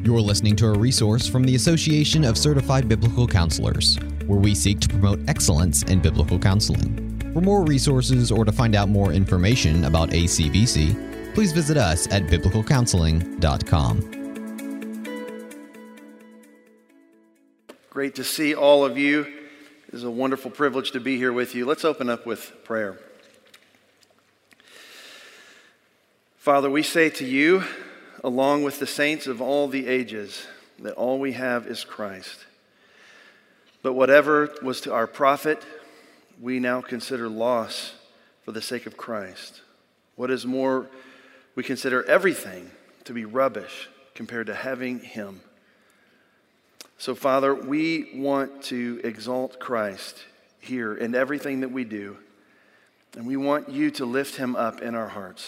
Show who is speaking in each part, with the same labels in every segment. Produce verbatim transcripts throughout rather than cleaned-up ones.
Speaker 1: You're listening to a resource from the Association of Certified Biblical Counselors, where we seek to promote excellence in biblical counseling. For more resources or to find out more information about A C B C, please visit us at biblical counseling dot com.
Speaker 2: Great to see all of you. It is a wonderful privilege to be here with you. Let's open up with prayer. Father, we say to you, along with the saints of all the ages, that all we have is Christ. But whatever was to our profit, we now consider loss for the sake of Christ. What is more, we consider everything to be rubbish compared to having him. So, Father, we want to exalt Christ here in everything that we do, and we want you to lift him up in our hearts.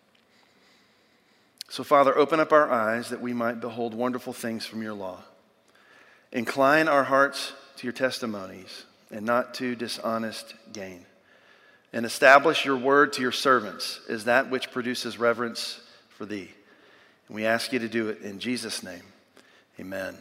Speaker 2: So, Father, open up our eyes that we might behold wonderful things from your law. Incline our hearts to your testimonies and not to dishonest gain. And establish your word to your servants as that which produces reverence for thee. And we ask you to do it in Jesus' name. Amen.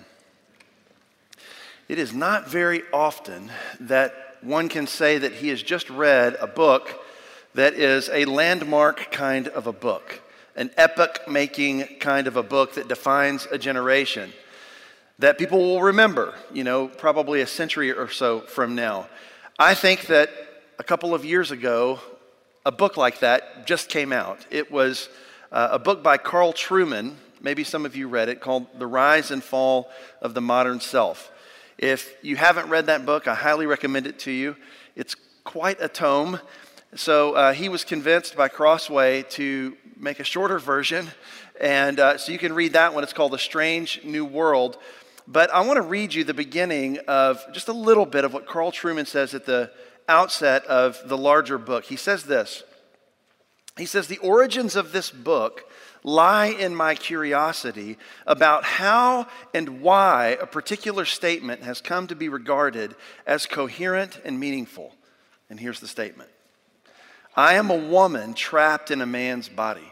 Speaker 2: It is not very often that one can say that he has just read a book that is a landmark kind of a book, an epoch-making kind of a book that defines a generation, that people will remember, you know, probably a century or so from now. I think that a couple of years ago, a book like that just came out. It was uh, a book by Carl Trueman, maybe some of you read it, called The Rise and Fall of the Modern Self. If you haven't read that book, I highly recommend it to you. It's quite a tome. So uh, he was convinced by Crossway to make a shorter version, and uh, so you can read that one. It's called A Strange New World. But I want to read you the beginning of just a little bit of what Carl Trueman says at the outset of the larger book. He says this. He says, "The origins of this book lie in my curiosity about how and why a particular statement has come to be regarded as coherent and meaningful." And here's the statement. "I am a woman trapped in a man's body.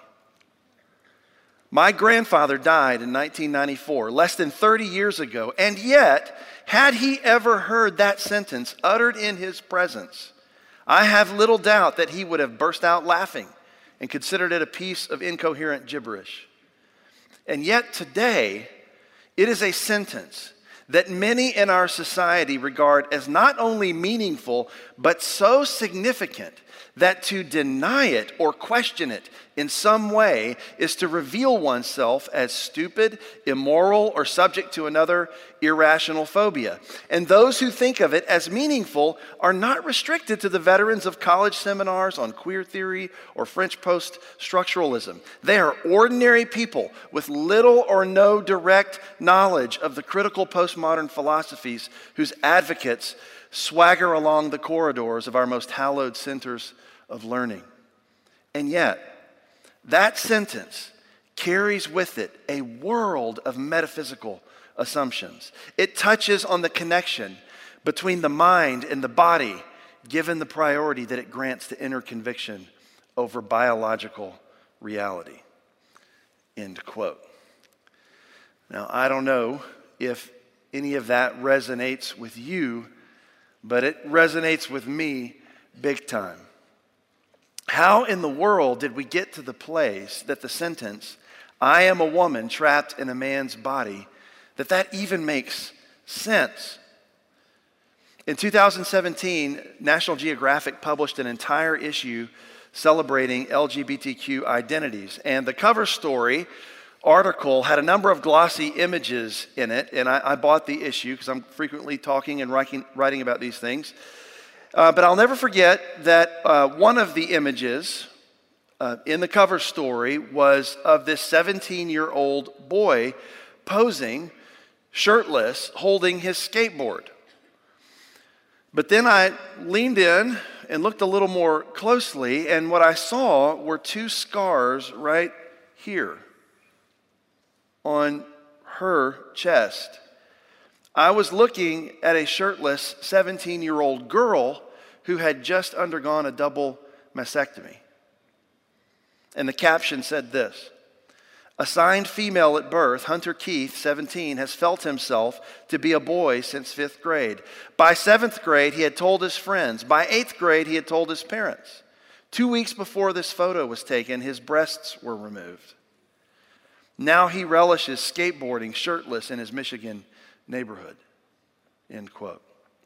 Speaker 2: My grandfather died in nineteen ninety-four, less than thirty years ago, and yet, had he ever heard that sentence uttered in his presence, I have little doubt that he would have burst out laughing and considered it a piece of incoherent gibberish. And yet today, it is a sentence that many in our society regard as not only meaningful, but so significant that to deny it or question it in some way is to reveal oneself as stupid, immoral, or subject to another irrational phobia. And those who think of it as meaningful are not restricted to the veterans of college seminars on queer theory or French post-structuralism. They are ordinary people with little or no direct knowledge of the critical postmodern philosophies whose advocates swagger along the corridors of our most hallowed centers of learning. And yet, that sentence carries with it a world of metaphysical assumptions. It touches on the connection between the mind and the body, given the priority that it grants to inner conviction over biological reality." End quote. Now, I don't know if any of that resonates with you, but it resonates with me big time. How in the world did we get to the place that the sentence, "I am a woman trapped in a man's body," that that even makes sense? In two thousand seventeen, National Geographic published an entire issue celebrating L G B T Q identities, and the cover story article had a number of glossy images in it, and I, I bought the issue because I'm frequently talking and writing, writing about these things. Uh, but I'll never forget that uh, one of the images uh, in the cover story was of this seventeen-year-old boy posing, shirtless, holding his skateboard. But then I leaned in and looked a little more closely, and what I saw were two scars right here on her chest. I was looking at a shirtless seventeen-year-old girl who had just undergone a double mastectomy. And the caption said this: Assigned female at birth, Hunter Keith, seventeen, has felt himself to be a boy since fifth grade. By seventh grade, he had told his friends. By eighth grade, he had told his parents. Two weeks before this photo was taken, his breasts were removed. Now he relishes skateboarding shirtless in his Michigan neighborhood. End quote.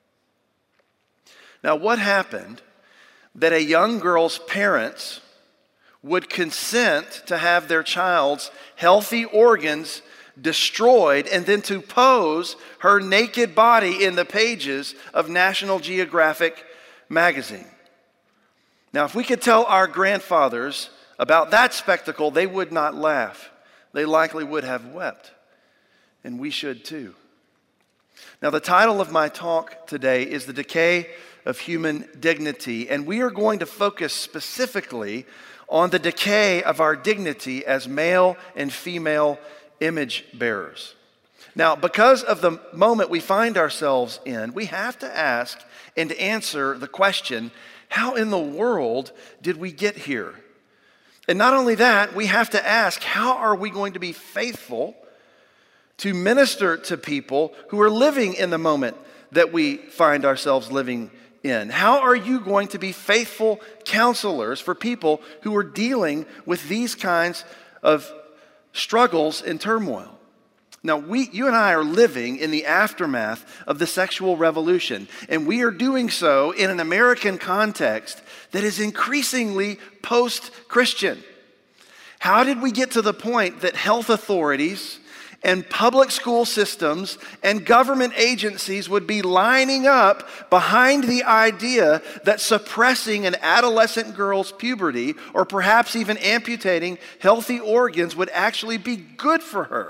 Speaker 2: Now, what happened that a young girl's parents would consent to have their child's healthy organs destroyed and then to pose her naked body in the pages of National Geographic magazine? Now, if we could tell our grandfathers about that spectacle, they would not laugh. They likely would have wept. And we should too. Now, the title of my talk today is The Decay of Human Dignity, and we are going to focus specifically on the decay of our dignity as male and female image bearers. Now, because of the moment we find ourselves in, we have to ask and answer the question, how in the world did we get here? And not only that, we have to ask, how are we going to be faithful to minister to people who are living in the moment that we find ourselves living in? How are you going to be faithful counselors for people who are dealing with these kinds of struggles and turmoil? Now, we, you and I are living in the aftermath of the sexual revolution, and we are doing so in an American context that is increasingly post-Christian. How did we get to the point that health authorities and public school systems and government agencies would be lining up behind the idea that suppressing an adolescent girl's puberty, or perhaps even amputating healthy organs, would actually be good for her?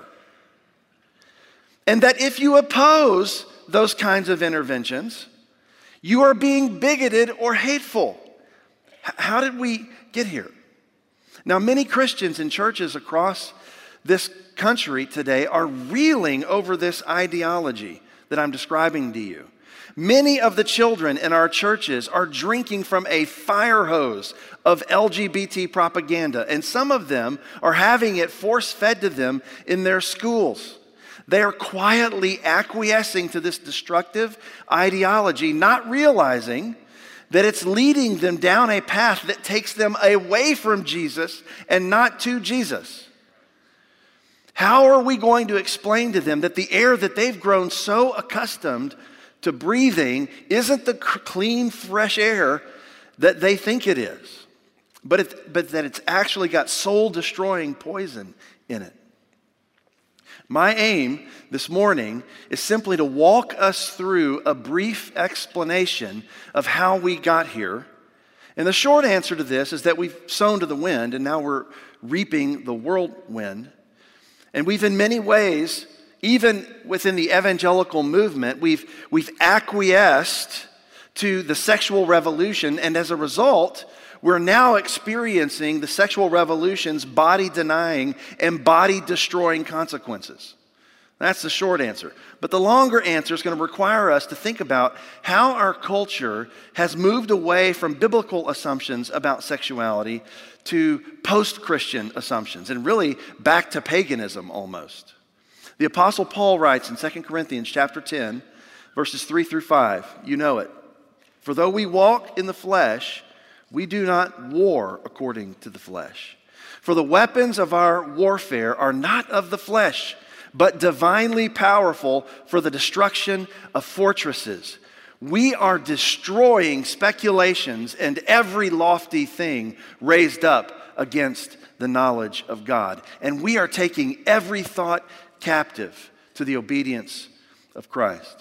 Speaker 2: And that if you oppose those kinds of interventions, you are being bigoted or hateful. H- how did we get here? Now, many Christians in churches across this country today are reeling over this ideology that I'm describing to you. Many of the children in our churches are drinking from a fire hose of L G B T propaganda, and some of them are having it force-fed to them in their schools. They are quietly acquiescing to this destructive ideology, not realizing that it's leading them down a path that takes them away from Jesus and not to Jesus. How are we going to explain to them that the air that they've grown so accustomed to breathing isn't the clean, fresh air that they think it is, but, it, but that it's actually got soul-destroying poison in it? My aim this morning is simply to walk us through a brief explanation of how we got here. And the short answer to this is that we've sown to the wind, and now we're reaping the whirlwind. And we've in many ways, even within the evangelical movement, we've, we've acquiesced to the sexual revolution, and as a result, we're now experiencing the sexual revolution's body-denying and body-destroying consequences. That's the short answer. But the longer answer is going to require us to think about how our culture has moved away from biblical assumptions about sexuality to post-Christian assumptions, and really back to paganism almost. The Apostle Paul writes in Second Corinthians chapter ten, verses three through five, you know it. For though we walk in the flesh, we do not war according to the flesh. For the weapons of our warfare are not of the flesh, but divinely powerful for the destruction of fortresses. We are destroying speculations and every lofty thing raised up against the knowledge of God. And we are taking every thought captive to the obedience of Christ.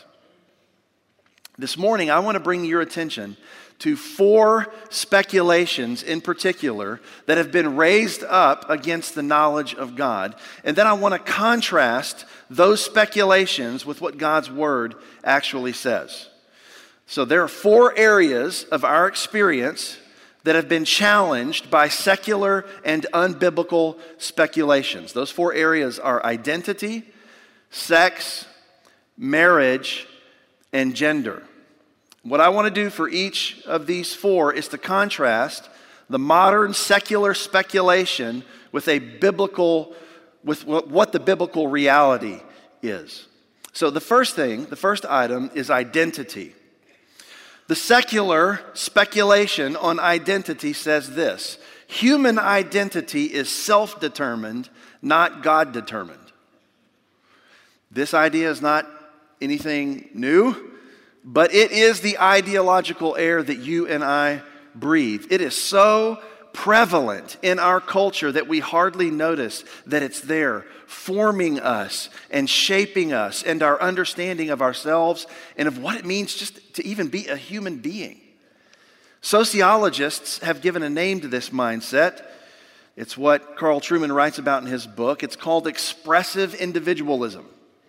Speaker 2: This morning, I want to bring your attention to four speculations in particular that have been raised up against the knowledge of God. And then I want to contrast those speculations with what God's Word actually says. So there are four areas of our experience that have been challenged by secular and unbiblical speculations. Those four areas are identity, sex, marriage, and gender. What I want to do for each of these four is to contrast the modern secular speculation with a biblical with what the biblical reality is. So the first thing, the first item is identity. The secular speculation on identity says this: human identity is self-determined, not God-determined. This idea is not anything new, but it is the ideological air that you and I breathe. It is so prevalent in our culture that we hardly notice that it's there, forming us and shaping us and our understanding of ourselves and of what it means just to even be a human being. Sociologists have given a name to this mindset. It's what Carl Trueman writes about in his book. It's called expressive individualism.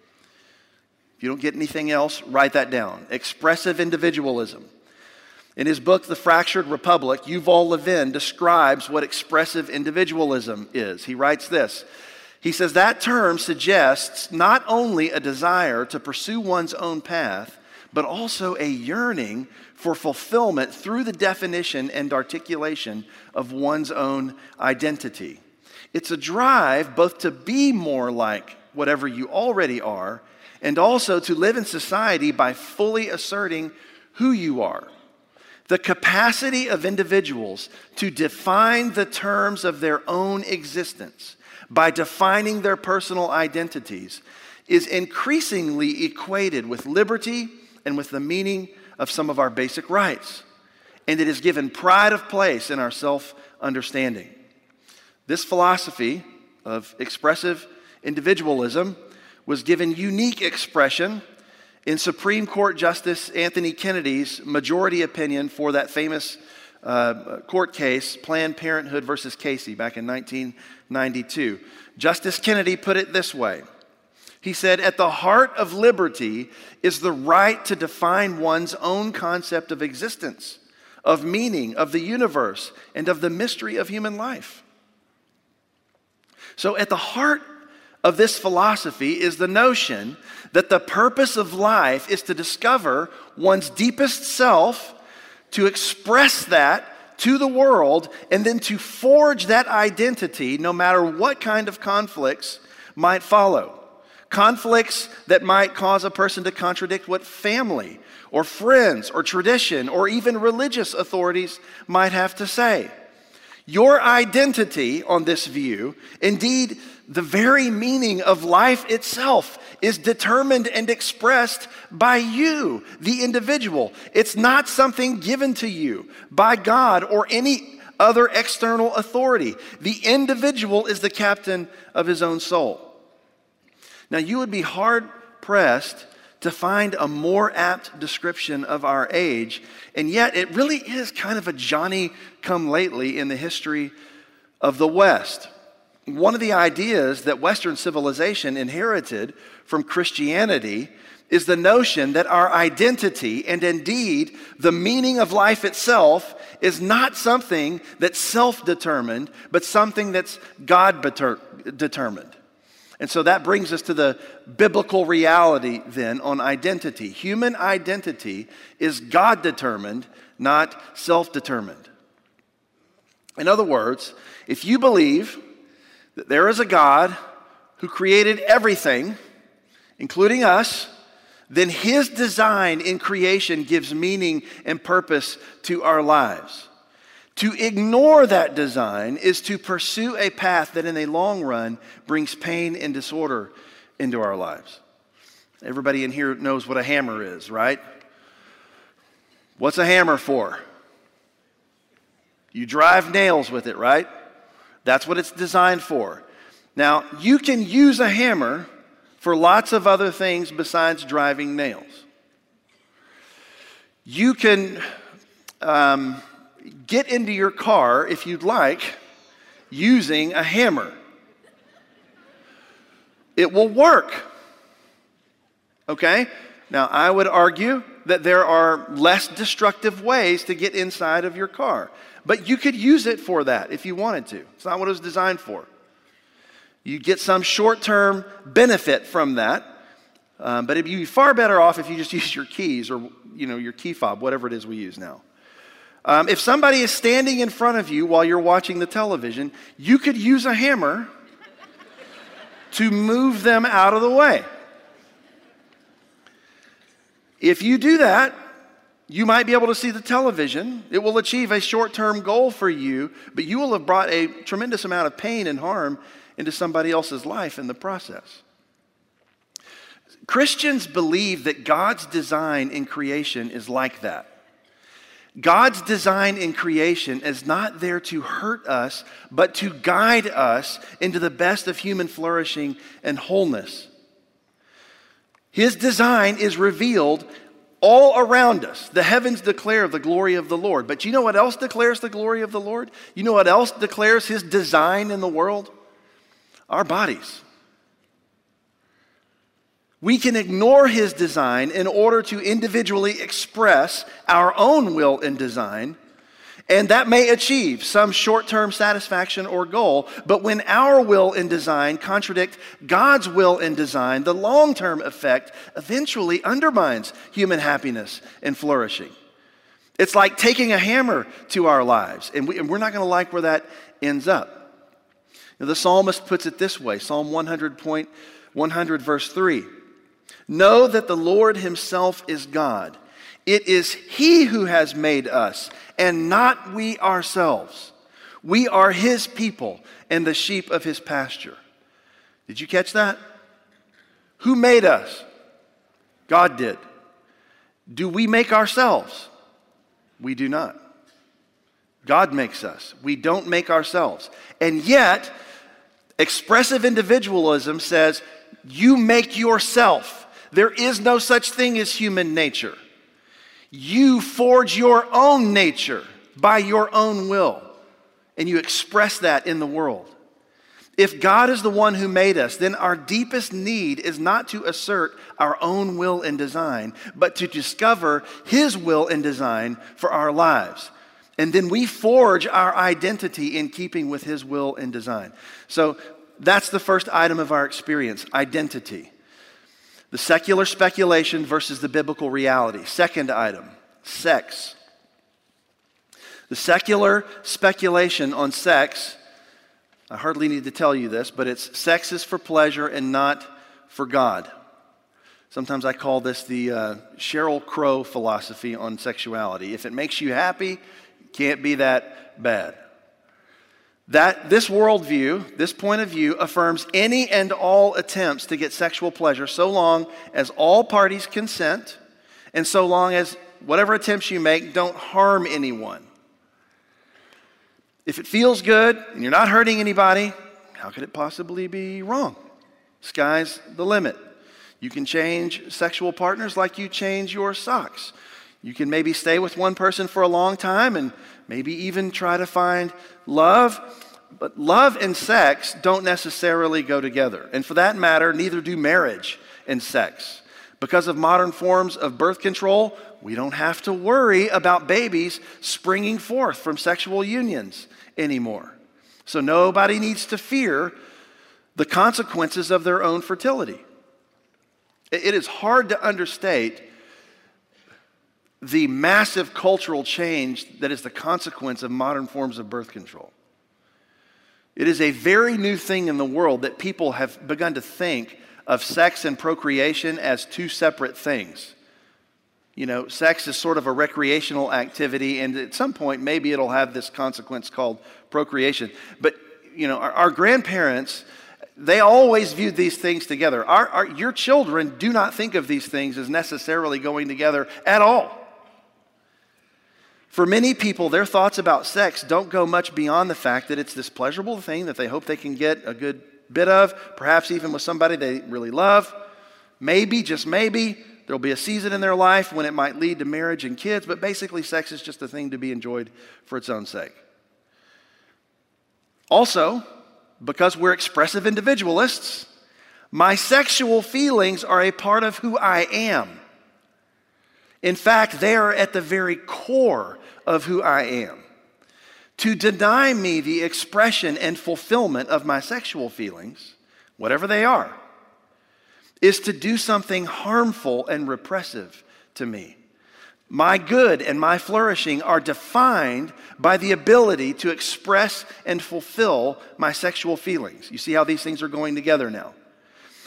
Speaker 2: If you don't get anything else, write that down. Expressive individualism. In his book, The Fractured Republic, Yuval Levin describes what expressive individualism is. He writes this. He says, that term suggests not only a desire to pursue one's own path, but also a yearning for fulfillment through the definition and articulation of one's own identity. It's a drive both to be more like whatever you already are, and also to live in society by fully asserting who you are. The capacity of individuals to define the terms of their own existence by defining their personal identities is increasingly equated with liberty and with the meaning of some of our basic rights. And it is given pride of place in our self-understanding. This philosophy of expressive individualism was given unique expression in Supreme Court Justice Anthony Kennedy's majority opinion for that famous uh, court case, Planned Parenthood versus Casey, back in nineteen ninety-two. Justice Kennedy put it this way. He said, at the heart of liberty is the right to define one's own concept of existence, of meaning, of the universe, and of the mystery of human life. So at the heart of this philosophy is the notion that the purpose of life is to discover one's deepest self, to express that to the world, and then to forge that identity no matter what kind of conflicts might follow. Conflicts that might cause a person to contradict what family or friends or tradition or even religious authorities might have to say. Your identity on this view, indeed, the very meaning of life itself, is determined and expressed by you, the individual. It's not something given to you by God or any other external authority. The individual is the captain of his own soul. Now, you would be hard-pressed to find a more apt description of our age, and yet it really is kind of a Johnny-come-lately in the history of the West. One of the ideas that Western civilization inherited from Christianity is the notion that our identity, and indeed the meaning of life itself, is not something that's self-determined, but something that's God-determined. And so that brings us to the biblical reality then on identity. Human identity is God-determined, not self-determined. In other words, if you believe that there is a God who created everything, including us, then his design in creation gives meaning and purpose to our lives. To ignore that design is to pursue a path that in the long run brings pain and disorder into our lives. Everybody in here knows what a hammer is, right? What's a hammer for? You drive nails with it, right? That's what it's designed for. Now, you can use a hammer for lots of other things besides driving nails. You can um, get into your car, if you'd like, using a hammer. It will work. Okay? Now, I would argue that there are less destructive ways to get inside of your car. But you could use it for that if you wanted to. It's not what it was designed for. You get some short-term benefit from that. Um, but it'd be far better off if you just use your keys or, you know, your key fob, whatever it is we use now. Um, if somebody is standing in front of you while you're watching the television, you could use a hammer to move them out of the way. If you do that, you might be able to see the television. It will achieve a short-term goal for you, but you will have brought a tremendous amount of pain and harm into somebody else's life in the process. Christians believe that God's design in creation is like that. God's design in creation is not there to hurt us, but to guide us into the best of human flourishing and wholeness. His design is revealed all around us. The heavens declare the glory of the Lord. But you know what else declares the glory of the Lord? You know what else declares his design in the world? Our bodies. We can ignore his design in order to individually express our own will and design, and that may achieve some short-term satisfaction or goal. But when our will and design contradict God's will and design, the long-term effect eventually undermines human happiness and flourishing. It's like taking a hammer to our lives, and, we, and we're not going to like where that ends up. Now, the psalmist puts it this way, Psalm one hundred, point, one hundred verse three. Know that the Lord himself is God. It is he who has made us, and not we ourselves. We are his people and the sheep of his pasture. Did you catch that? Who made us? God did. Do we make ourselves? We do not. God makes us. We don't make ourselves. And yet, expressive individualism says, you make yourself. There is no such thing as human nature. You forge your own nature by your own will, and you express that in the world. If God is the one who made us, then our deepest need is not to assert our own will and design, but to discover his will and design for our lives. And then we forge our identity in keeping with his will and design. So that's the first item of our experience, identity. The secular speculation versus the biblical reality. Second item, sex. The secular speculation on sex, I hardly need to tell you this, but it's sex is for pleasure and not for God. Sometimes I call this the uh, Sheryl Crow philosophy on sexuality. If it makes you happy, it can't be that bad. That this worldview, this point of view, affirms any and all attempts to get sexual pleasure so long as all parties consent and so long as whatever attempts you make don't harm anyone. If it feels good and you're not hurting anybody, how could it possibly be wrong? Sky's the limit. You can change sexual partners like you change your socks. You can maybe stay with one person for a long time and maybe even try to find love. But love and sex don't necessarily go together. And for that matter, neither do marriage and sex. Because of modern forms of birth control, we don't have to worry about babies springing forth from sexual unions anymore. So nobody needs to fear the consequences of their own fertility. It is hard to understate the massive cultural change that is the consequence of modern forms of birth control. It is a very new thing in the world that people have begun to think of sex and procreation as two separate things. You know, sex is sort of a recreational activity, and at some point, maybe it'll have this consequence called procreation. But, you know, our, our grandparents, they always viewed these things together. Our, our, your children do not think of these things as necessarily going together at all. For many people, their thoughts about sex don't go much beyond the fact that it's this pleasurable thing that they hope they can get a good bit of, perhaps even with somebody they really love. Maybe, just maybe, there'll be a season in their life when it might lead to marriage and kids, but basically sex is just a thing to be enjoyed for its own sake. Also, because we're expressive individualists, my sexual feelings are a part of who I am. In fact, they are at the very core of who I am. To deny me the expression and fulfillment of my sexual feelings, whatever they are, is to do something harmful and repressive to me. My good and my flourishing are defined by the ability to express and fulfill my sexual feelings. You see how these things are going together now.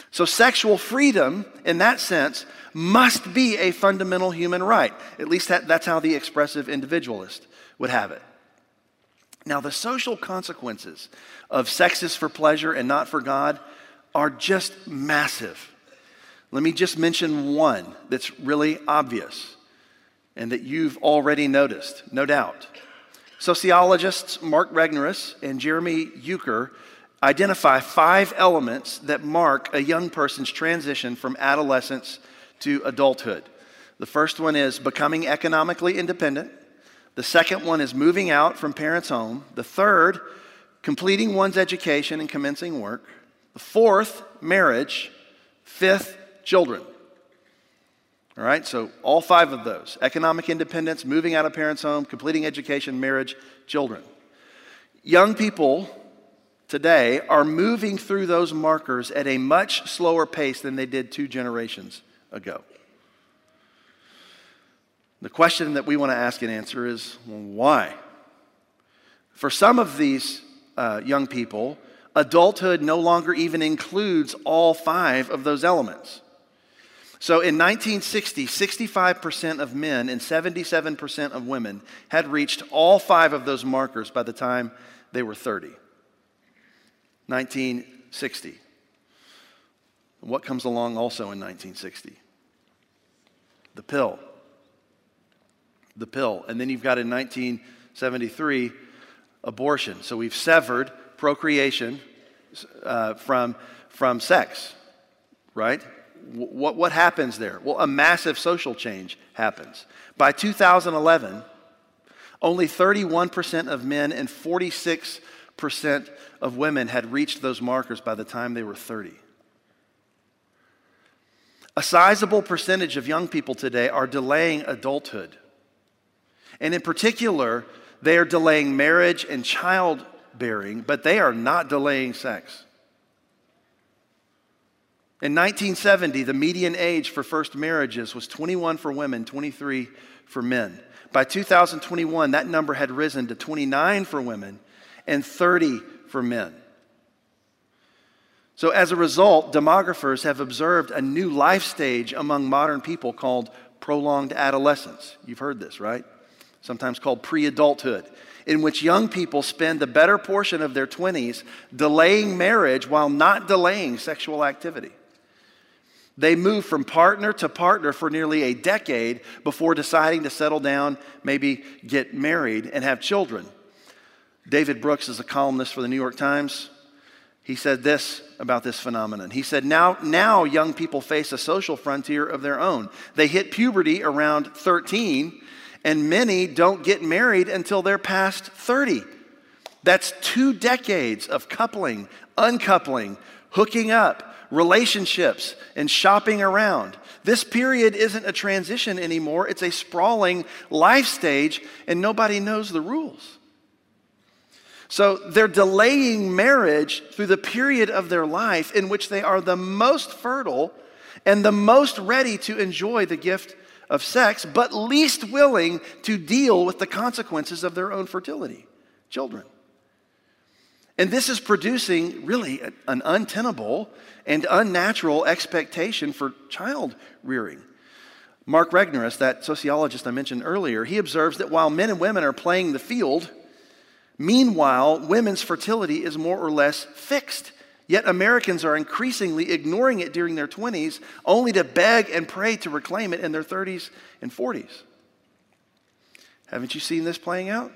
Speaker 2: So sexual freedom, in that sense, must be a fundamental human right. At least that, that's how the expressive individualist would have it. Now, the social consequences of sex is for pleasure and not for God are just massive. Let me just mention one that's really obvious and that you've already noticed, no doubt. Sociologists Mark Regnerus and Jeremy Euchre identify five elements that mark a young person's transition from adolescence to adulthood. The first one is becoming economically independent. The second one is moving out from parents' home. The third, completing one's education and commencing work. The fourth, marriage. Fifth, children. All right, so all five of those: economic independence, moving out of parents' home, completing education, marriage, children. Young people today are moving through those markers at a much slower pace than they did two generations ago. The question that we want to ask and answer is, well, why? For some of these uh, young people, adulthood no longer even includes all five of those elements. So in nineteen sixty, sixty-five percent of men and seventy-seven percent of women had reached all five of those markers by the time they were thirty. nineteen sixty. What comes along also in nineteen sixty? The pill. The pill. And then you've got in nineteen seventy-three, abortion. So we've severed procreation uh, from, from sex, right? What, what happens there? Well, a massive social change happens. By two thousand eleven, only thirty-one percent of men and forty-six percent of women had reached those markers by the time they were thirty. A sizable percentage of young people today are delaying adulthood. And in particular, they are delaying marriage and childbearing, but they are not delaying sex. In nineteen seventy, the median age for first marriages was twenty-one for women, twenty-three for men. By two thousand twenty-one, that number had risen to twenty-nine for women and thirty for men. So as a result, demographers have observed a new life stage among modern people called prolonged adolescence. You've heard this, right? Sometimes called pre-adulthood, in which young people spend the better portion of their twenties delaying marriage while not delaying sexual activity. They move from partner to partner for nearly a decade before deciding to settle down, maybe get married and have children. David Brooks is a columnist for the New York Times. He said this about this phenomenon. He said, now, now young people face a social frontier of their own. They hit puberty around thirteen, and many don't get married until they're past thirty. That's two decades of coupling, uncoupling, hooking up, relationships, and shopping around. This period isn't a transition anymore. It's a sprawling life stage, and nobody knows the rules. So they're delaying marriage through the period of their life in which they are the most fertile and the most ready to enjoy the gift of sex, but least willing to deal with the consequences of their own fertility, children. And this is producing really an untenable and unnatural expectation for child rearing. Mark Regnerus, that sociologist I mentioned earlier, he observes that while men and women are playing the field, meanwhile, women's fertility is more or less fixed. Yet Americans are increasingly ignoring it during their twenties, only to beg and pray to reclaim it in their thirties and forties. Haven't you seen this playing out?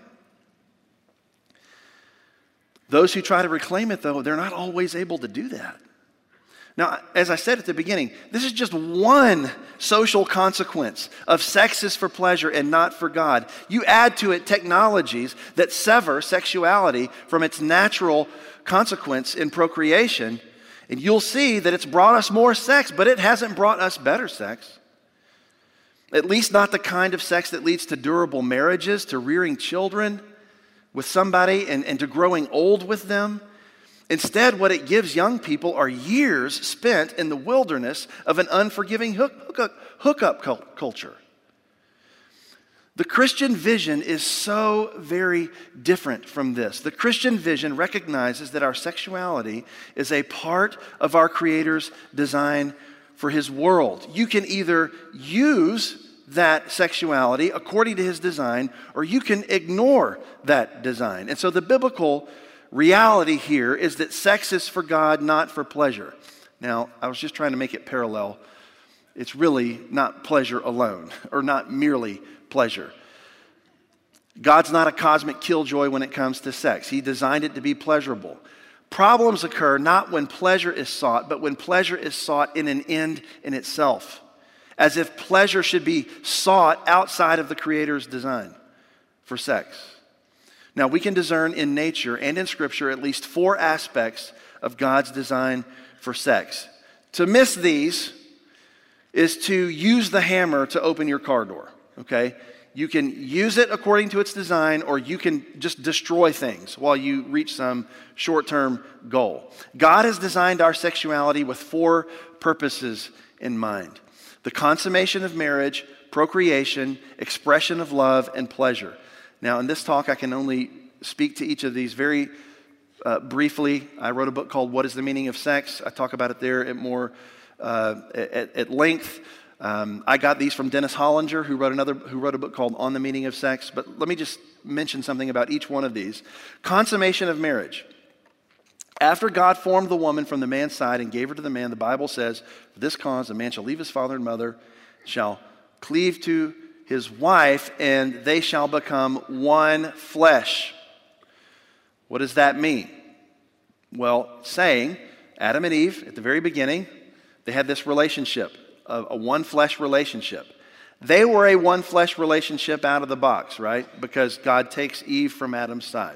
Speaker 2: Those who try to reclaim it, though, they're not always able to do that. Now, as I said at the beginning, this is just one social consequence of sex is for pleasure and not for God. You add to it technologies that sever sexuality from its natural consequence in procreation, and you'll see that it's brought us more sex, but it hasn't brought us better sex. At least not the kind of sex that leads to durable marriages, to rearing children with somebody and, and to growing old with them. Instead, what it gives young people are years spent in the wilderness of an unforgiving hook, hookup, hookup culture. The Christian vision is so very different from this. The Christian vision recognizes that our sexuality is a part of our Creator's design for His world. You can either use that sexuality according to His design, or you can ignore that design. And so the biblical reality here is that sex is for God, not for pleasure. Now, I was just trying to make it parallel. It's really not pleasure alone, or not merely pleasure. God's not a cosmic killjoy when it comes to sex. He designed it to be pleasurable. Problems occur not when pleasure is sought, but when pleasure is sought in an end in itself, as if pleasure should be sought outside of the Creator's design for sex. Now, we can discern in nature and in Scripture at least four aspects of God's design for sex. To miss these is to use the hammer to open your car door, okay? You can use it according to its design, or you can just destroy things while you reach some short-term goal. God has designed our sexuality with four purposes in mind: the consummation of marriage, procreation, expression of love, and pleasure. Now, in this talk, I can only speak to each of these very uh, briefly. I wrote a book called What is the Meaning of Sex? I talk about it there at more uh, at, at length. Um, I got these from Dennis Hollinger, who wrote another, who wrote a book called On the Meaning of Sex. But let me just mention something about each one of these. Consummation of marriage. After God formed the woman from the man's side and gave her to the man, the Bible says, "For this cause a man shall leave his father and mother, shall cleave to his wife, and they shall become one flesh." What does that mean? Well, saying Adam and Eve at the very beginning, they had this relationship. A, a one-flesh relationship. They were a one-flesh relationship out of the box, right? Because God takes Eve from Adam's side.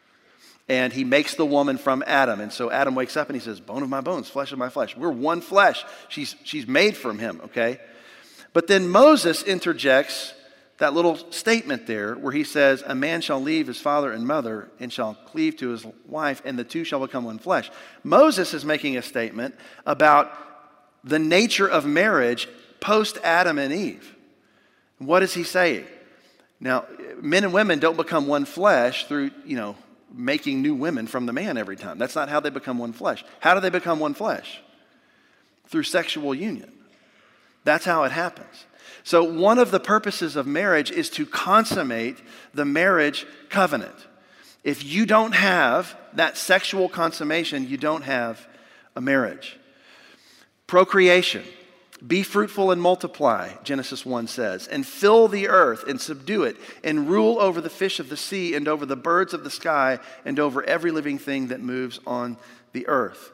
Speaker 2: And He makes the woman from Adam. And so Adam wakes up and he says, "Bone of my bones, flesh of my flesh." We're one flesh. She's, she's made from him, okay? But then Moses interjects that little statement there where he says, "A man shall leave his father and mother and shall cleave to his wife, and the two shall become one flesh." Moses is making a statement about the nature of marriage post Adam and Eve. What is he saying? Now, men and women don't become one flesh through, you know, making new women from the man every time. That's not how they become one flesh. How do they become one flesh? Through sexual union. That's how it happens. So one of the purposes of marriage is to consummate the marriage covenant. If you don't have that sexual consummation, you don't have a marriage. Procreation. Be fruitful and multiply, Genesis one says, and fill the earth and subdue it and rule over the fish of the sea and over the birds of the sky and over every living thing that moves on the earth.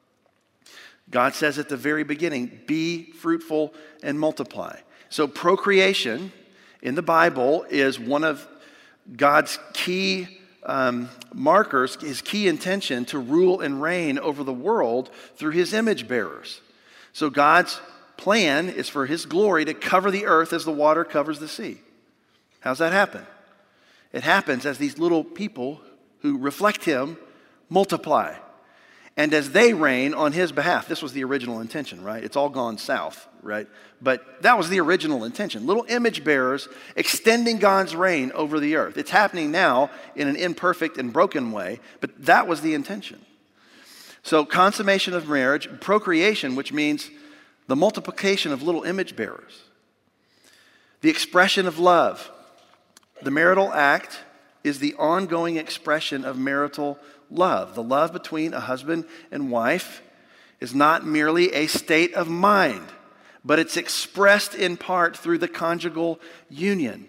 Speaker 2: God says at the very beginning, be fruitful and multiply. So procreation in the Bible is one of God's key um, markers, his key intention to rule and reign over the world through His image bearers. So God's plan is for His glory to cover the earth as the water covers the sea. How's that happen? It happens as these little people who reflect Him multiply. And as they reign on His behalf. This was the original intention, right? It's all gone south, right? But that was the original intention. Little image bearers extending God's reign over the earth. It's happening now in an imperfect and broken way, but that was the intention. So consummation of marriage, procreation, which means the multiplication of little image bearers. The expression of love. The marital act is the ongoing expression of marital love. The love between a husband and wife is not merely a state of mind, but it's expressed in part through the conjugal union.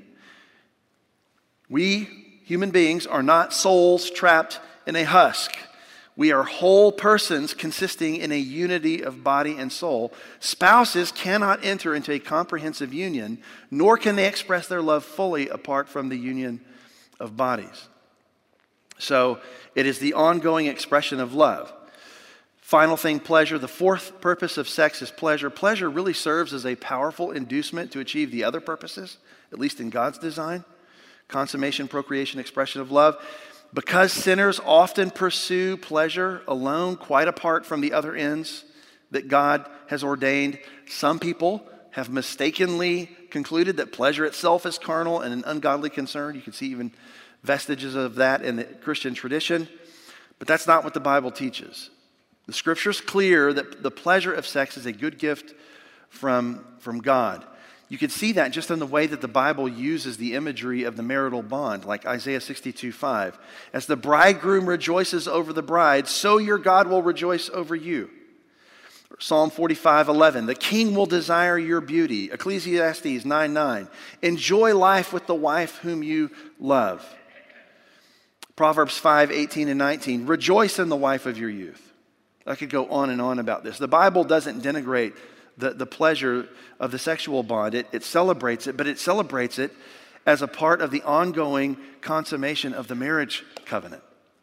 Speaker 2: We, human beings, are not souls trapped in a husk. We are whole persons consisting in a unity of body and soul. Spouses cannot enter into a comprehensive union, nor can they express their love fully apart from the union of bodies. So it is the ongoing expression of love. Final thing, pleasure. The fourth purpose of sex is pleasure. Pleasure really serves as a powerful inducement to achieve the other purposes, at least in God's design. Consummation, procreation, expression of love. Because sinners often pursue pleasure alone, quite apart from the other ends that God has ordained, some people have mistakenly concluded that pleasure itself is carnal and an ungodly concern. You can see even vestiges of that in the Christian tradition. But that's not what the Bible teaches. The Scripture's clear that the pleasure of sex is a good gift from, from God. You can see that just in the way that the Bible uses the imagery of the marital bond, like Isaiah sixty-two five. As the bridegroom rejoices over the bride, so your God will rejoice over you. Psalm forty-five eleven, the king will desire your beauty. Ecclesiastes nine nine, enjoy life with the wife whom you love. Proverbs five eighteen and nineteen, rejoice in the wife of your youth. I could go on and on about this. The Bible doesn't denigrate the, the pleasure of the sexual bond. It, it celebrates it, but it celebrates it as a part of the ongoing consummation of the marriage covenant.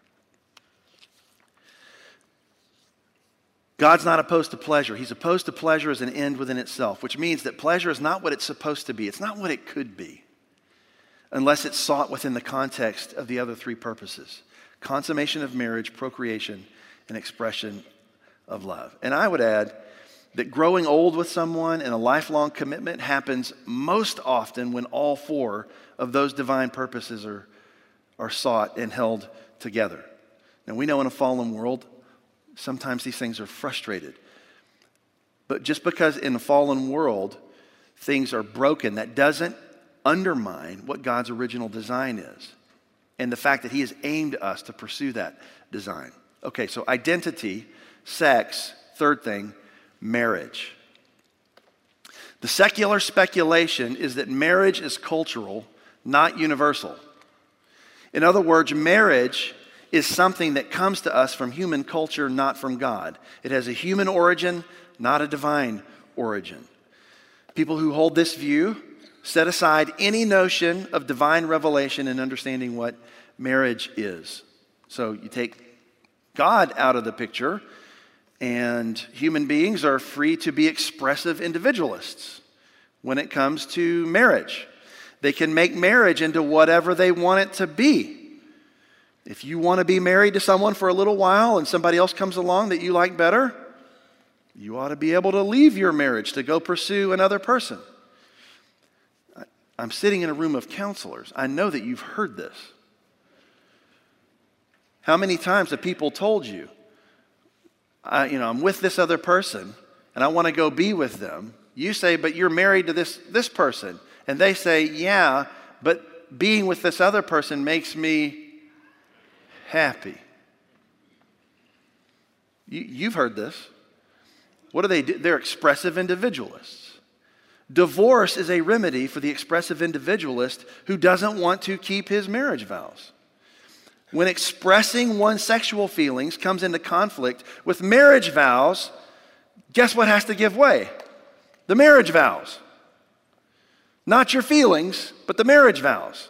Speaker 2: God's not opposed to pleasure. He's opposed to pleasure as an end within itself, which means that pleasure is not what it's supposed to be. It's not what it could be, unless it's sought within the context of the other three purposes: consummation of marriage, procreation, and expression of love. And I would add that growing old with someone and a lifelong commitment happens most often when all four of those divine purposes are, are sought and held together. Now, we know in a fallen world, sometimes these things are frustrated. But just because in a fallen world things are broken, that doesn't undermine what God's original design is and the fact that He has aimed us to pursue that design. Okay, so identity, sex, third thing, marriage. The secular speculation is that marriage is cultural, not universal. In other words, marriage is something that comes to us from human culture, not from God. It has a human origin, not a divine origin. People who hold this view set aside any notion of divine revelation in understanding what marriage is. So you take God out of the picture, and human beings are free to be expressive individualists when it comes to marriage. They can make marriage into whatever they want it to be. If you want to be married to someone for a little while and somebody else comes along that you like better, you ought to be able to leave your marriage to go pursue another person. I'm sitting in a room of counselors. I know that you've heard this. How many times have people told you, I, you know, I'm with this other person and I want to go be with them. You say, but you're married to this, this person. And they say, yeah, but being with this other person makes me happy. You, you've heard this. What do they do? They're expressive individualists. Divorce is a remedy for the expressive individualist who doesn't want to keep his marriage vows. When expressing one's sexual feelings comes into conflict with marriage vows, guess what has to give way? The marriage vows. Not your feelings, but the marriage vows.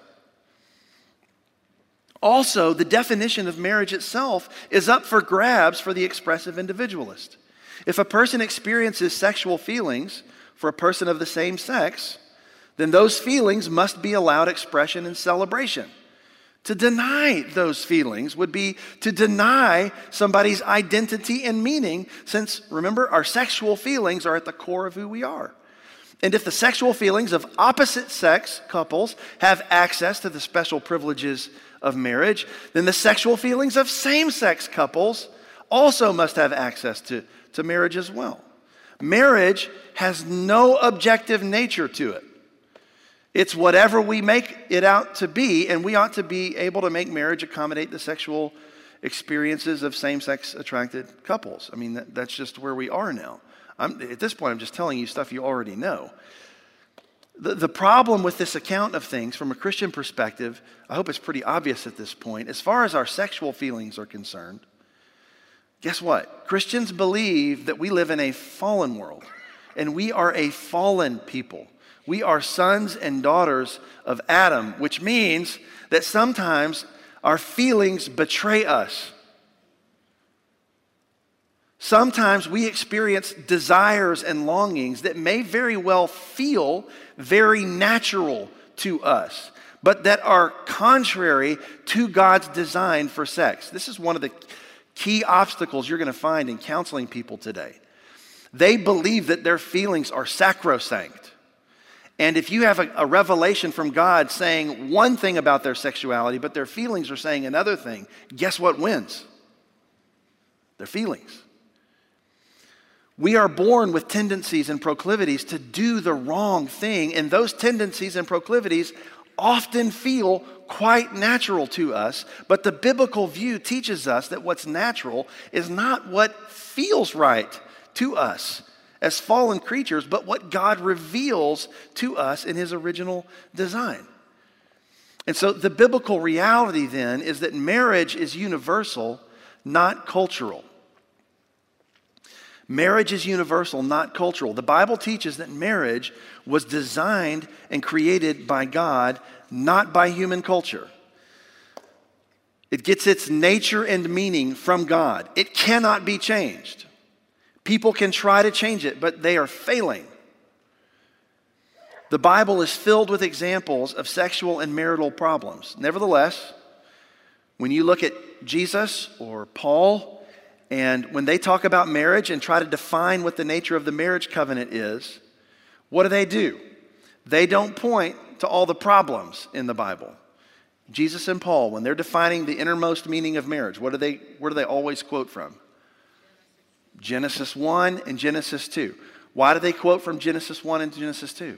Speaker 2: Also, the definition of marriage itself is up for grabs for the expressive individualist. If a person experiences sexual feelings for a person of the same sex, then those feelings must be allowed expression and celebration. To deny those feelings would be to deny somebody's identity and meaning, since, remember, our sexual feelings are at the core of who we are. And if the sexual feelings of opposite sex couples have access to the special privileges of marriage, then the sexual feelings of same-sex couples also must have access to, to marriage as well. Marriage has no objective nature to it. It's whatever we make it out to be, and we ought to be able to make marriage accommodate the sexual experiences of same-sex attracted couples. I mean, that, that's just where we are now. I'm, at this point, I'm just telling you stuff you already know. The, the problem with this account of things from a Christian perspective, I hope it's pretty obvious at this point, as far as our sexual feelings are concerned, guess what? Christians believe that we live in a fallen world, and we are a fallen people. We are sons and daughters of Adam, which means that sometimes our feelings betray us. Sometimes we experience desires and longings that may very well feel very natural to us, but that are contrary to God's design for sex. This is one of the key obstacles you're going to find in counseling people today. They believe that their feelings are sacrosanct, And if you have a, a revelation from God saying one thing about their sexuality, but their feelings are saying another thing, guess what wins? Their feelings. We are born with tendencies and proclivities to do the wrong thing, and those tendencies and proclivities often feel quite natural to us, but the biblical view teaches us that what's natural is not what feels right to us as fallen creatures, but what God reveals to us in his original design. And so the biblical reality then is that marriage is universal, not cultural. Marriage is universal, not cultural. The Bible teaches that marriage was designed and created by God, not by human culture. It gets its nature and meaning from God. It cannot be changed. People can try to change it, but they are failing. The Bible is filled with examples of sexual and marital problems. Nevertheless, when you look at Jesus or Paul, and when they talk about marriage and try to define what the nature of the marriage covenant is, what do they do? They don't point to all the problems in the Bible. Jesus and Paul, when they're defining the innermost meaning of marriage, what do they, where do they always quote from? Genesis one and Genesis two. Why do they quote from Genesis one and Genesis two?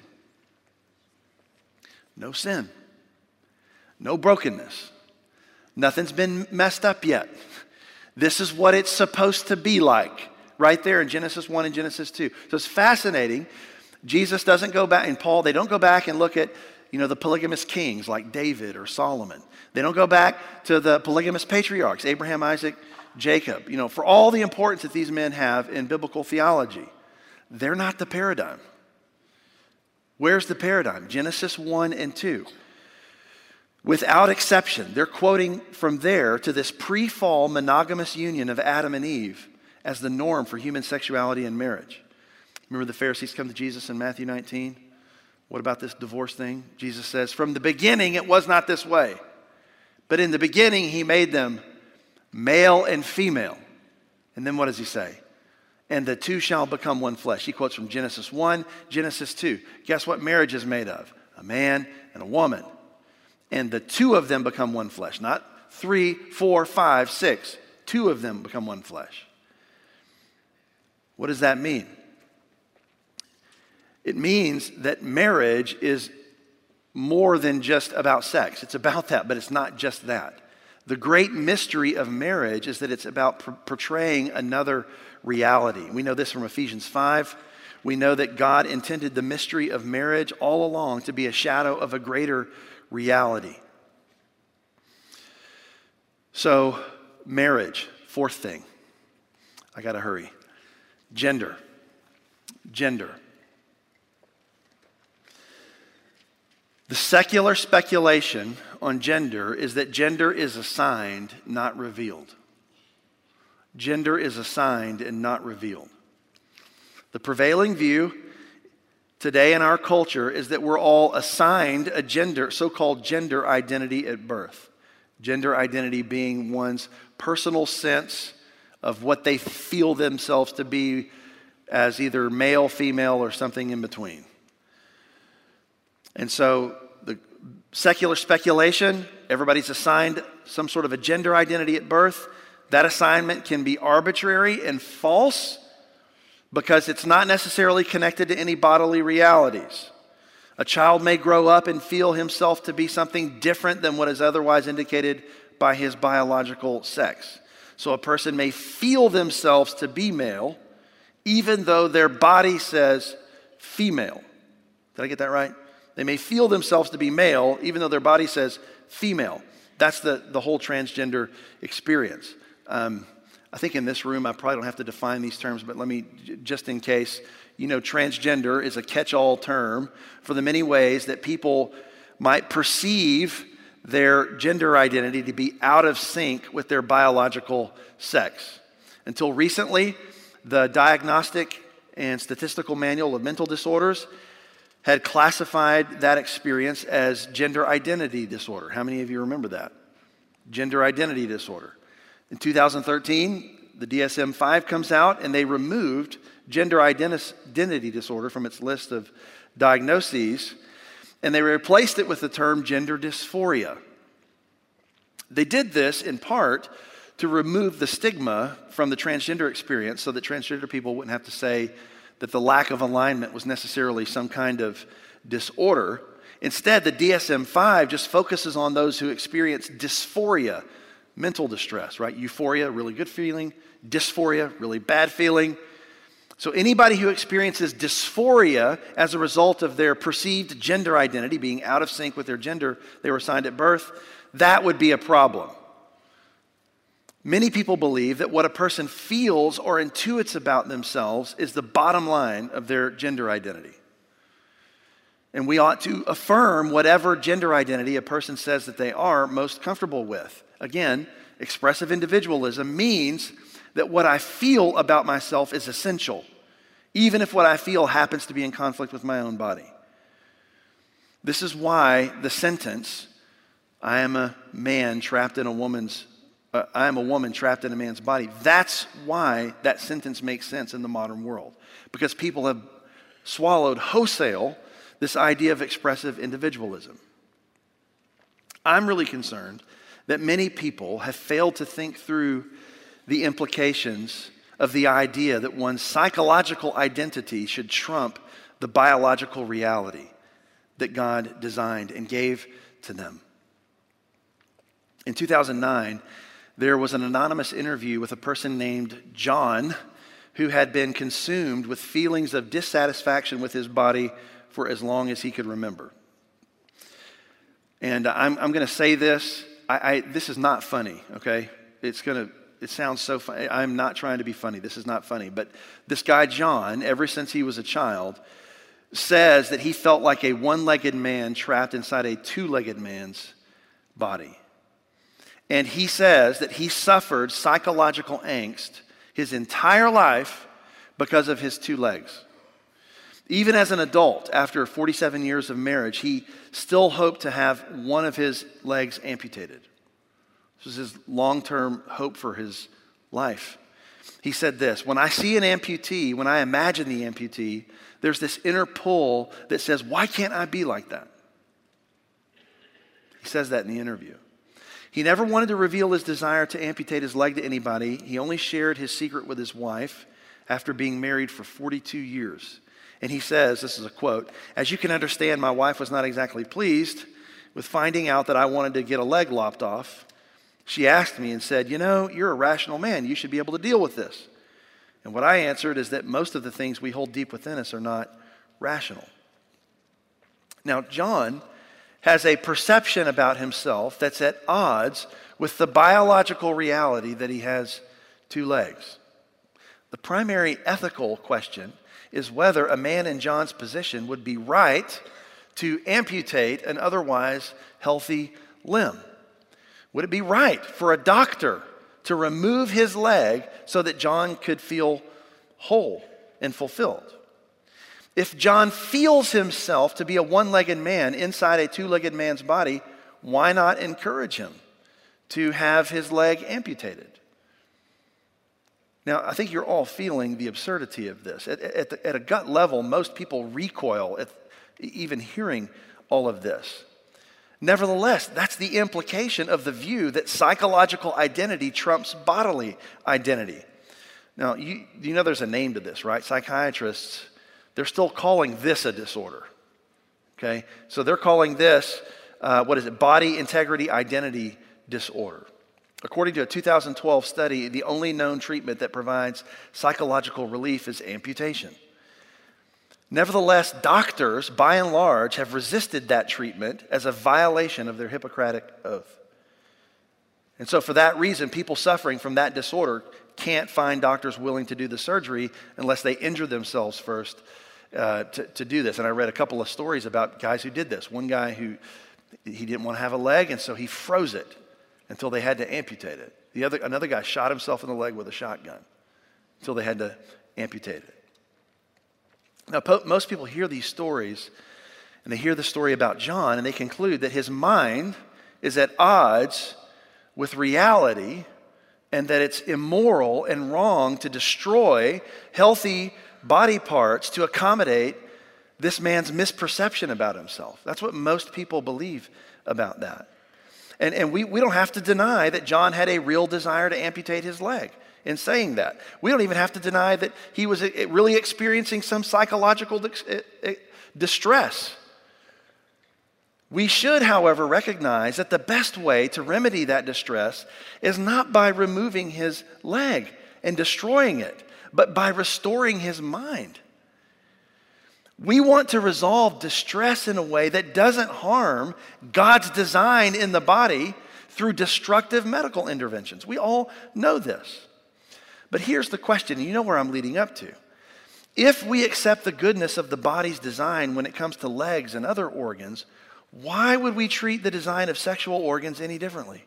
Speaker 2: No sin. No brokenness. Nothing's been messed up yet. This is what it's supposed to be like, right there in Genesis one and Genesis two. So it's fascinating. Jesus doesn't go back, and Paul, they don't go back and look at, you know, the polygamous kings like David or Solomon. They don't go back to the polygamous patriarchs, Abraham, Isaac, Jacob. You know, for all the importance that these men have in biblical theology, they're not the paradigm. Where's the paradigm? Genesis one and two. Without exception, they're quoting from there to this pre-fall monogamous union of Adam and Eve as the norm for human sexuality and marriage. Remember the Pharisees come to Jesus in Matthew nineteen? What about this divorce thing? Jesus says, from the beginning it was not this way. But in the beginning he made them male and female. And then what does he say? And the two shall become one flesh. He quotes from Genesis one, Genesis two. Guess what marriage is made of? A man and a woman. And the two of them become one flesh. Not three, four, five, six. Two of them become one flesh. What does that mean? It means that marriage is more than just about sex. It's about that, but it's not just that. The great mystery of marriage is that it's about p- portraying another reality. We know this from Ephesians five. We know that God intended the mystery of marriage all along to be a shadow of a greater reality. So, marriage, fourth thing. I got to hurry. Gender. Gender. The secular speculation on gender is that gender is assigned, not revealed. Gender is assigned and not revealed. The prevailing view today in our culture is that we're all assigned a gender, so-called gender identity at birth. Gender identity being one's personal sense of what they feel themselves to be as either male, female, or something in between. And so the secular speculation, everybody's assigned some sort of a gender identity at birth. That assignment can be arbitrary and false because it's not necessarily connected to any bodily realities. A child may grow up and feel himself to be something different than what is otherwise indicated by his biological sex. So a person may feel themselves to be male even though their body says female. Did I get that right? They may feel themselves to be male even though their body says female. That's the, the whole transgender experience. Um, I think in this room I probably don't have to define these terms, but let me, just in case, you know, transgender is a catch-all term for the many ways that people might perceive their gender identity to be out of sync with their biological sex. Until recently, the Diagnostic and Statistical Manual of Mental Disorders had classified that experience as gender identity disorder. How many of you remember that? Gender identity disorder. In two thousand thirteen, the D S M five comes out and they removed gender identity disorder from its list of diagnoses, and they replaced it with the term gender dysphoria. They did this in part to remove the stigma from the transgender experience so that transgender people wouldn't have to say that the lack of alignment was necessarily some kind of disorder. Instead, the D S M five just focuses on those who experience dysphoria, mental distress, right? Euphoria, really good feeling. Dysphoria, really bad feeling. So anybody who experiences dysphoria as a result of their perceived gender identity, being out of sync with their gender they were assigned at birth, that would be a problem. Many people believe that what a person feels or intuits about themselves is the bottom line of their gender identity. And we ought to affirm whatever gender identity a person says that they are most comfortable with. Again, expressive individualism means that what I feel about myself is essential, even if what I feel happens to be in conflict with my own body. This is why the sentence, I am a man trapped in a woman's, uh, I am a woman trapped in a man's body, that's why that sentence makes sense in the modern world. Because people have swallowed wholesale this idea of expressive individualism. I'm really concerned that many people have failed to think through the implications of the idea that one's psychological identity should trump the biological reality that God designed and gave to them. In two thousand nine, there was an anonymous interview with a person named John who had been consumed with feelings of dissatisfaction with his body for as long as he could remember. And I'm, I'm going to say this. I, I, this is not funny, okay? It's going to, it sounds so funny. I'm not trying to be funny. This is not funny. But this guy, John, ever since he was a child, says that he felt like a one-legged man trapped inside a two-legged man's body. And he says that he suffered psychological angst his entire life because of his two legs. Even as an adult, after forty-seven years of marriage, he still hoped to have one of his legs amputated. This was his long-term hope for his life. He said this, when I see an amputee, when I imagine the amputee, there's this inner pull that says, why can't I be like that? He says that in the interview. He never wanted to reveal his desire to amputate his leg to anybody. He only shared his secret with his wife after being married for forty-two years. And he says, this is a quote, as you can understand, my wife was not exactly pleased with finding out that I wanted to get a leg lopped off. She asked me and said, you know, you're a rational man. You should be able to deal with this. And what I answered is that most of the things we hold deep within us are not rational. Now, John has a perception about himself that's at odds with the biological reality that he has two legs. The primary ethical question is whether a man in John's position would be right to amputate an otherwise healthy limb. Would it be right for a doctor to remove his leg so that John could feel whole and fulfilled? If John feels himself to be a one-legged man inside a two-legged man's body, why not encourage him to have his leg amputated? Now, I think you're all feeling the absurdity of this. At, at, the, at a gut level, most people recoil at even hearing all of this. Nevertheless, that's the implication of the view that psychological identity trumps bodily identity. Now, you, you know there's a name to this, right? Psychiatrists, they're still calling this a disorder, okay? So they're calling this, uh, what is it, body integrity identity disorder. According to a two thousand twelve study, the only known treatment that provides psychological relief is amputation. Nevertheless, doctors, by and large, have resisted that treatment as a violation of their Hippocratic oath. And so for that reason, people suffering from that disorder can't find doctors willing to do the surgery unless they injure themselves first uh, to, to do this. And I read a couple of stories about guys who did this. One guy who, he didn't want to have a leg, and so he froze it until they had to amputate it. The other, another guy shot himself in the leg with a shotgun until they had to amputate it. Now, po- most people hear these stories, and they hear the story about John, and they conclude that his mind is at odds with reality, and that it's immoral and wrong to destroy healthy body parts to accommodate this man's misperception about himself. That's what most people believe about that. And, and we, we don't have to deny that John had a real desire to amputate his leg in saying that. We don't even have to deny that he was really experiencing some psychological distress. We should, however, recognize that the best way to remedy that distress is not by removing his leg and destroying it, but by restoring his mind. We want to resolve distress in a way that doesn't harm God's design in the body through destructive medical interventions. We all know this. But here's the question, and you know where I'm leading up to. If we accept the goodness of the body's design when it comes to legs and other organs, why would we treat the design of sexual organs any differently?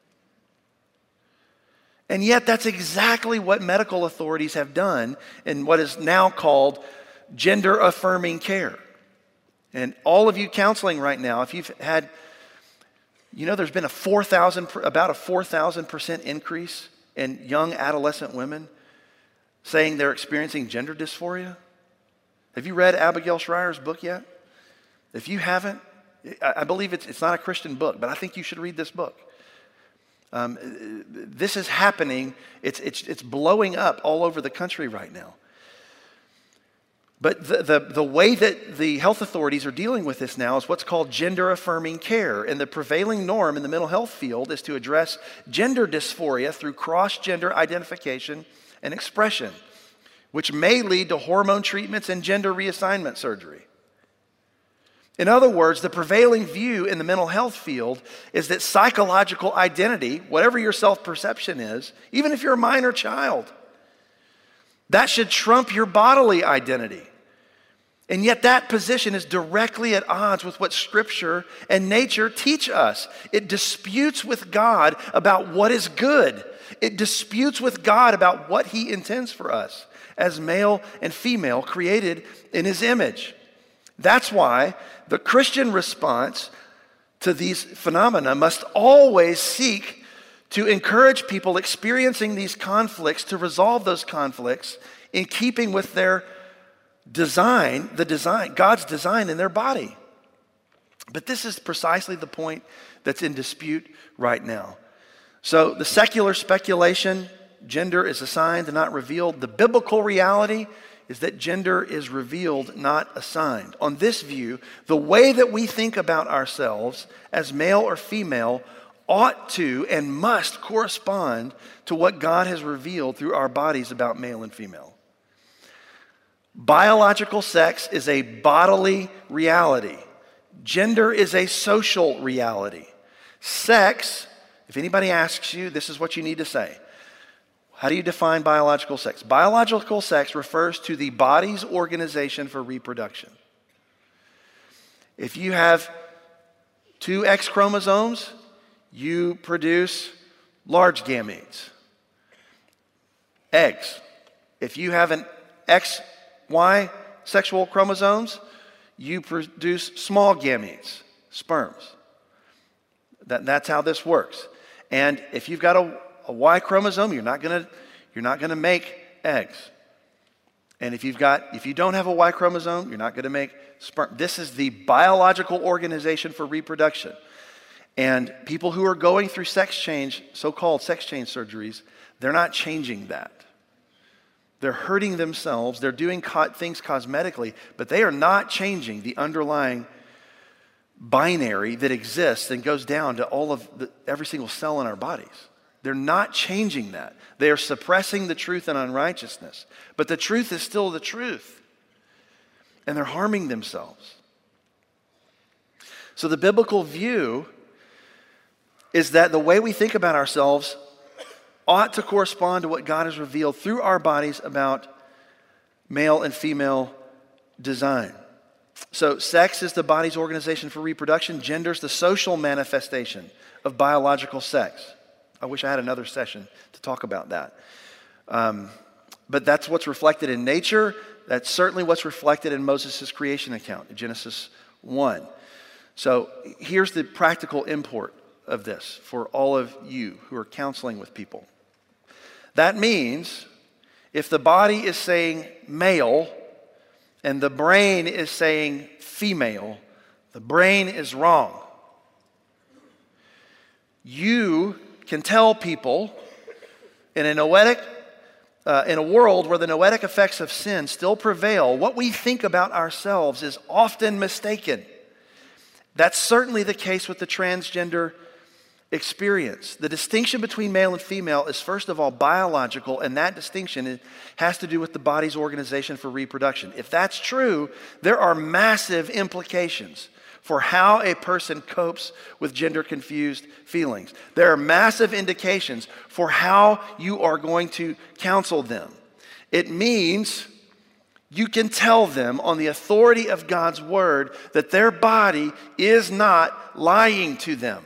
Speaker 2: And yet that's exactly what medical authorities have done in what is now called gender-affirming care. And all of you counseling right now, if you've had, you know, there's been a four thousand, about a four thousand percent increase in young adolescent women saying they're experiencing gender dysphoria. Have you read Abigail Shrier's book yet? If you haven't, I believe it's, it's not a Christian book, but I think you should read this book. Um, this is happening. It's, it's, it's blowing up all over the country right now. But the, the, the way that the health authorities are dealing with this now is what's called gender-affirming care. And the prevailing norm in the mental health field is to address gender dysphoria through cross-gender identification and expression, which may lead to hormone treatments and gender reassignment surgery. In other words, the prevailing view in the mental health field is that psychological identity, whatever your self-perception is, even if you're a minor child, that should trump your bodily identity. And yet that position is directly at odds with what Scripture and nature teach us. It disputes with God about what is good. It disputes with God about what He intends for us as male and female created in His image. That's why the Christian response to these phenomena must always seek to encourage people experiencing these conflicts to resolve those conflicts in keeping with their design, the design, God's design in their body. But this is precisely the point that's in dispute right now. So the secular speculation, gender is assigned and not revealed. The biblical reality is that gender is revealed, not assigned. On this view, the way that we think about ourselves as male or female ought to and must correspond to what God has revealed through our bodies about male and female. Biological sex is a bodily reality. Gender is a social reality. Sex, if anybody asks you, this is what you need to say. How do you define biological sex? Biological sex refers to the body's organization for reproduction. If you have two X chromosomes, you produce large gametes, eggs. If you have an X Y sexual chromosomes, you produce small gametes, sperms. That, that's how this works. And if you've got a, a Y chromosome, you're not gonna you're not gonna make eggs. And if you've got if you don't have a Y chromosome, you're not gonna make sperm. This is the biological organization for reproduction. And people who are going through sex change, so-called sex change surgeries, they're not changing that. They're hurting themselves. They're doing co- things cosmetically, but they are not changing the underlying binary that exists and goes down to all of the, every single cell in our bodies. They're not changing that. They are suppressing the truth in unrighteousness. But the truth is still the truth. And they're harming themselves. So the biblical view is that the way we think about ourselves ought to correspond to what God has revealed through our bodies about male and female design. So sex is the body's organization for reproduction. Gender is the social manifestation of biological sex. I wish I had another session to talk about that. Um, but that's what's reflected in nature. That's certainly what's reflected in Moses' creation account in Genesis one. So here's the practical import of this for all of you who are counseling with people. That means if the body is saying male and the brain is saying female, the brain is wrong. You can tell people in a noetic, uh, in a world where the noetic effects of sin still prevail, what we think about ourselves is often mistaken. That's certainly the case with the transgender experience. The distinction between male and female is first of all biological, and that distinction has to do with the body's organization for reproduction. If that's true, there are massive implications for how a person copes with gender-confused feelings. There are massive indications for how you are going to counsel them. It means you can tell them on the authority of God's word that their body is not lying to them.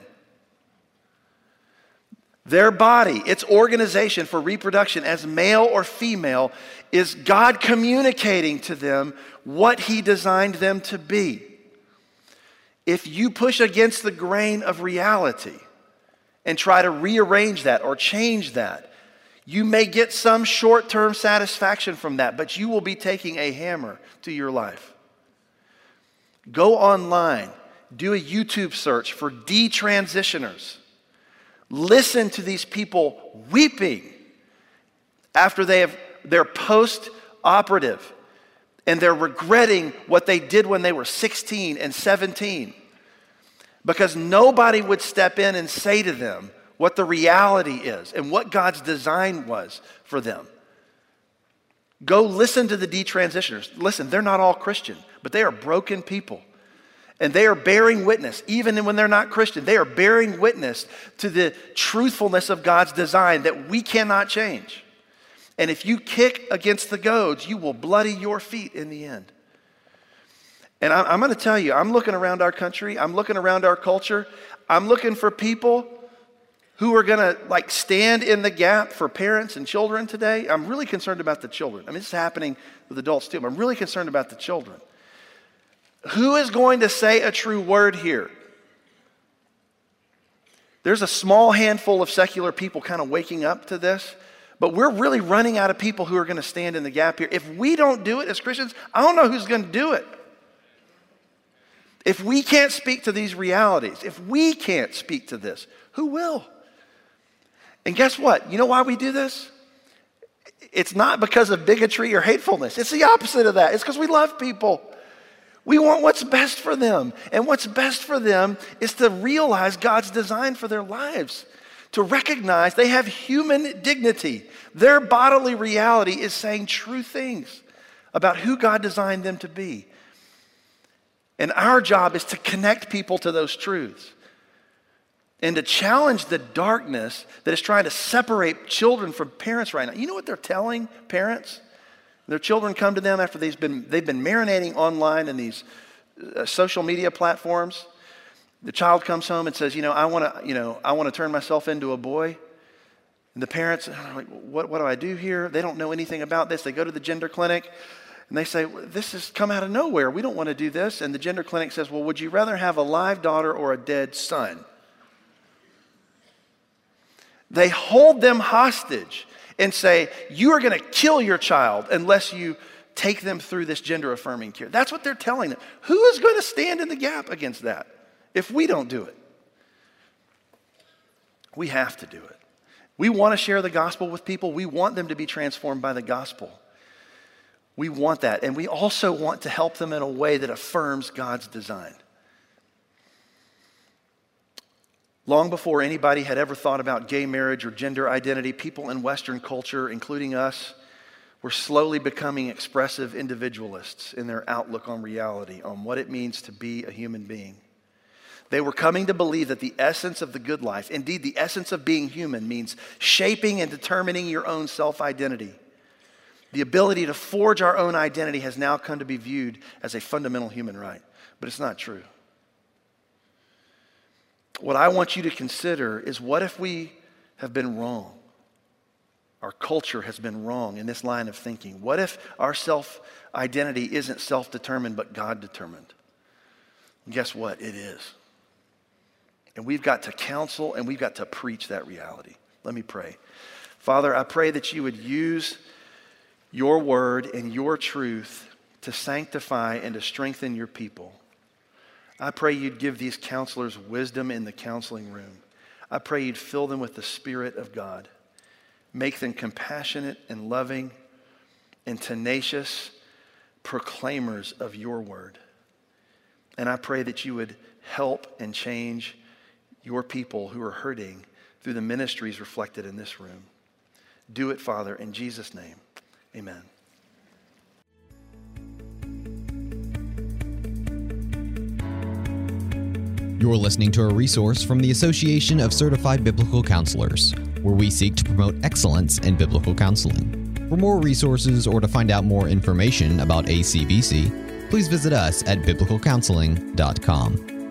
Speaker 2: Their body, its organization for reproduction as male or female, is God communicating to them what He designed them to be. If you push against the grain of reality and try to rearrange that or change that, you may get some short-term satisfaction from that, but you will be taking a hammer to your life. Go online, do a YouTube search for detransitioners. Listen to these people weeping after they have, they're post-operative and they're regretting what they did when they were sixteen and seventeen, because nobody would step in and say to them what the reality is and what God's design was for them. Go listen to the detransitioners. Listen, they're not all Christian, but they are broken people. And they are bearing witness, even when they're not Christian, they are bearing witness to the truthfulness of God's design that we cannot change. And if you kick against the goads, you will bloody your feet in the end. And I'm going to tell you, I'm looking around our country, I'm looking around our culture, I'm looking for people who are going to like stand in the gap for parents and children today. I'm really concerned about the children. I mean, this is happening with adults too, but I'm really concerned about the children. Who is going to say a true word here? There's a small handful of secular people kind of waking up to this, but we're really running out of people who are going to stand in the gap here. If we don't do it as Christians, I don't know who's going to do it. If we can't speak to these realities, if we can't speak to this, who will? And guess what? You know why we do this? It's not because of bigotry or hatefulness. It's the opposite of that. It's because we love people. We want what's best for them. And what's best for them is to realize God's design for their lives, to recognize they have human dignity. Their bodily reality is saying true things about who God designed them to be. And our job is to connect people to those truths and to challenge the darkness that is trying to separate children from parents right now. You know what they're telling parents? Their children come to them after they've been, they've been marinating online in these uh, social media platforms. The child comes home and says, you know, I want to, you know, I want to turn myself into a boy. And the parents are like, what, what do I do here? They don't know anything about this. They go to the gender clinic and they say, this has come out of nowhere. We don't want to do this. And the gender clinic says, well, would you rather have a live daughter or a dead son? They hold them hostage and say, you are going to kill your child unless you take them through this gender-affirming care. That's what they're telling them. Who is going to stand in the gap against that if we don't do it? We have to do it. We want to share the gospel with people. We want them to be transformed by the gospel. We want that. And we also want to help them in a way that affirms God's design. Long before anybody had ever thought about gay marriage or gender identity, people in Western culture, including us, were slowly becoming expressive individualists in their outlook on reality, on what it means to be a human being. They were coming to believe that the essence of the good life, indeed the essence of being human, means shaping and determining your own self-identity. The ability to forge our own identity has now come to be viewed as a fundamental human right, but it's not true. What I want you to consider is, what if we have been wrong? Our culture has been wrong in this line of thinking. What if our self-identity isn't self-determined but God-determined? Guess what? It is. And we've got to counsel and we've got to preach that reality. Let me pray. Father, I pray that you would use your word and your truth to sanctify and to strengthen your people. I pray you'd give these counselors wisdom in the counseling room. I pray you'd fill them with the Spirit of God. Make them compassionate and loving and tenacious proclaimers of your word. And I pray that you would help and change your people who are hurting through the ministries reflected in this room. Do it, Father, in Jesus' name. Amen.
Speaker 1: You're listening to a resource from the Association of Certified Biblical Counselors, where we seek to promote excellence in biblical counseling. For more resources or to find out more information about A C B C, please visit us at biblical counseling dot com.